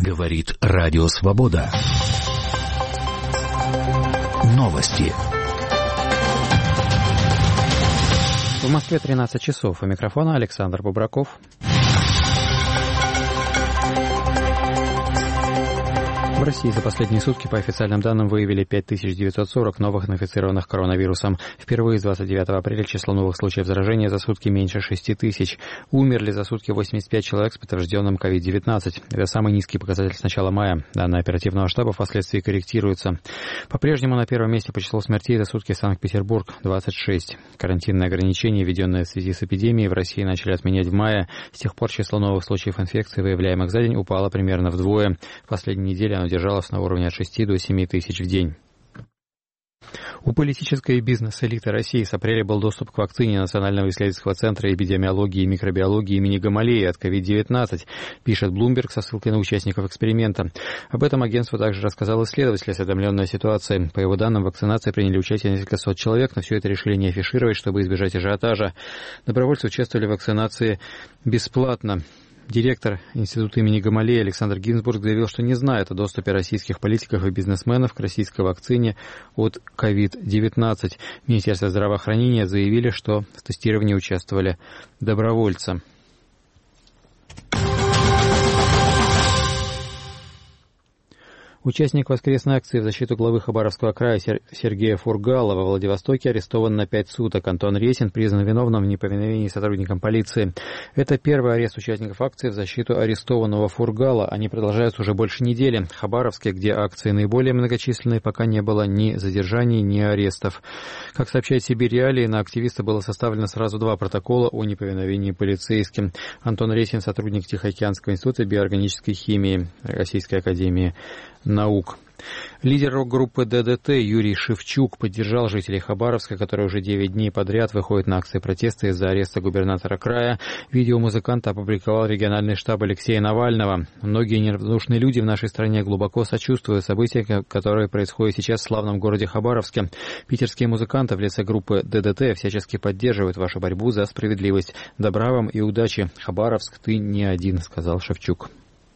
Говорит Радио Свобода. Новости. В Москве 13 часов. У микрофона Александр Бубраков. В России за последние сутки, по официальным данным, выявили 5940 новых инфицированных коронавирусом. Впервые с 29 апреля число новых случаев заражения за сутки меньше 6000. Умерли за сутки 85 человек с подтвержденным COVID-19. Это самый низкий показатель с начала мая. Данные оперативного штаба впоследствии корректируются. По-прежнему на первом месте по числу смертей за сутки Санкт-Петербург – 26. Карантинные ограничения, введенные в связи с эпидемией, в России начали отменять в мае. С тех пор число новых случаев инфекции, выявляемых за день, упало примерно вдвое. В последние недели оно держалась на уровне от 6 до 7 тысяч в день. У политической и бизнес-элиты России с апреля был доступ к вакцине Национального исследовательского центра эпидемиологии и микробиологии имени Гамалеи от COVID-19, пишет Bloomberg со ссылкой на участников эксперимента. Об этом агентство также рассказал исследователь, осведомленный о ситуации. По его данным, в вакцинации приняли участие несколько сот человек, но все это решили не афишировать, чтобы избежать ажиотажа. Добровольцы участвовали в вакцинации бесплатно. Директор Института имени Гамалеи Александр Гинзбург заявил, что не знает о доступе российских политиков и бизнесменов к российской вакцине от COVID-19. Министерство здравоохранения заявили, что в тестировании участвовали добровольцы. Участник воскресной акции в защиту главы Хабаровского края Сергея Фургала во Владивостоке арестован на 5 суток. Антон Ресин признан виновным в неповиновении сотрудникам полиции. Это первый арест участников акции в защиту арестованного Фургала. Они продолжаются уже больше недели. В Хабаровске, где акции наиболее многочисленные, пока не было ни задержаний, ни арестов. Как сообщает Сибирь Реалии, на активиста было составлено сразу 2 протокола о неповиновении полицейским. Антон Ресин – сотрудник Тихоокеанского института биоорганической химии Российской академии наук. Лидер рок-группы ДДТ Юрий Шевчук поддержал жителей Хабаровска, которые уже 9 дней подряд выходят на акции протеста из-за ареста губернатора края. Видео музыканта опубликовал региональный штаб Алексея Навального. Многие неравнодушные люди в нашей стране глубоко сочувствуют событиям, которые происходят сейчас в славном городе Хабаровске. Питерские музыканты в лице группы ДДТ всячески поддерживают вашу борьбу за справедливость. Добра вам и удачи. Хабаровск, ты не один, сказал Шевчук.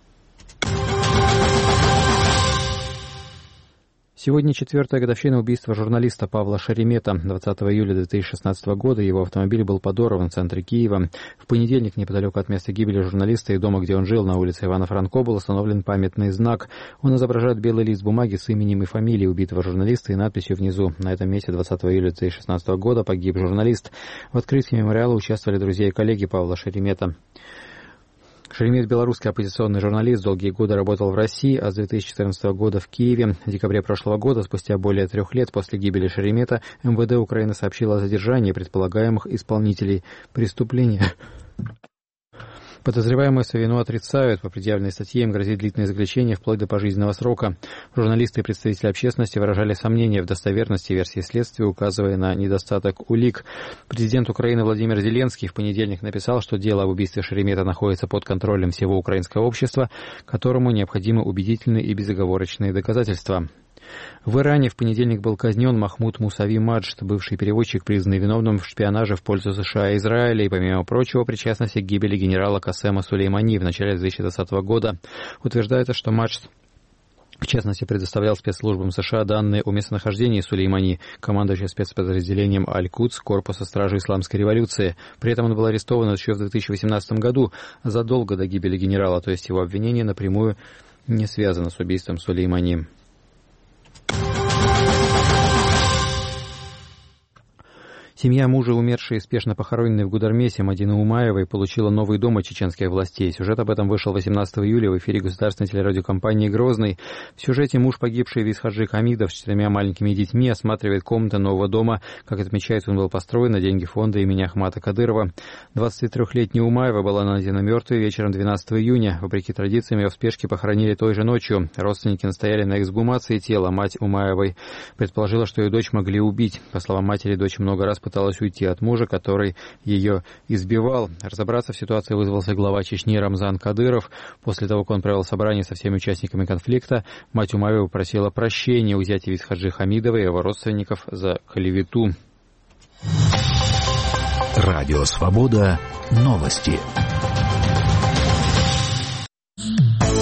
Сегодня 4-я годовщина убийства журналиста Павла Шеремета. 20 июля 2016 года его автомобиль был подорван в центре Киева. В понедельник неподалеку от места гибели журналиста и дома, где он жил, на улице Ивана Франко, был установлен памятный знак. Он изображает белый лист бумаги с именем и фамилией убитого журналиста и надписью внизу: «На этом месте 20 июля 2016 года погиб журналист». В открытии мемориала участвовали друзья и коллеги Павла Шеремета. Шеремет – белорусский оппозиционный журналист, долгие годы работал в России, а с 2014 года в Киеве. В декабре прошлого года, спустя более 3 лет после гибели Шеремета, МВД Украины сообщило о задержании предполагаемых исполнителей преступления. Подозреваемые свою вину отрицают. По предъявленной статье им грозит длительное заключение вплоть до пожизненного срока. Журналисты и представители общественности выражали сомнения в достоверности версии следствия, указывая на недостаток улик. Президент Украины Владимир Зеленский в понедельник написал, что дело об убийстве Шеремета находится под контролем всего украинского общества, которому необходимы убедительные и безоговорочные доказательства. В Иране в понедельник был казнен Махмуд Мусави Маджд, бывший переводчик, признанный виновным в шпионаже в пользу США и Израиля и, помимо прочего, причастности к гибели генерала Касема Сулеймани в начале 2020 года. Утверждается, что Маджд, в частности, предоставлял спецслужбам США данные о местонахождении Сулеймани, командующего спецподразделением Аль-Кудс Корпуса Стражи Исламской революции. При этом он был арестован еще в 2018 году, задолго до гибели генерала, то есть его обвинение напрямую не связано с убийством Сулеймани. Семья мужа, умершей и спешно похороненной в Гудармесе Мадины Умаевой, получила новый дом от чеченских властей. Сюжет об этом вышел 18 июля в эфире государственной телерадиокомпании «Грозный». В сюжете муж погибший Висхаджи Хамидов с 4 маленькими детьми осматривает комнаты нового дома. Как отмечается, он был построен на деньги фонда имени Ахмата Кадырова. 23-летняя Умаева была найдена мертвой вечером 12 июня. Вопреки традициям, ее в спешке похоронили той же ночью. Родственники настояли на эксгумации тела. Мать Умаевой предположила, что ее дочь могли убить. По словам матери, дочь много раз пыталась уйти от мужа, который ее избивал. Разобраться в ситуации вызвался глава Чечни Рамзан Кадыров. После того, как он провел собрание со всеми участниками конфликта, мать Умаевой просила прощения у зятя Висхаджи Хамидова и его родственников за клевету. Радио Свобода. Новости.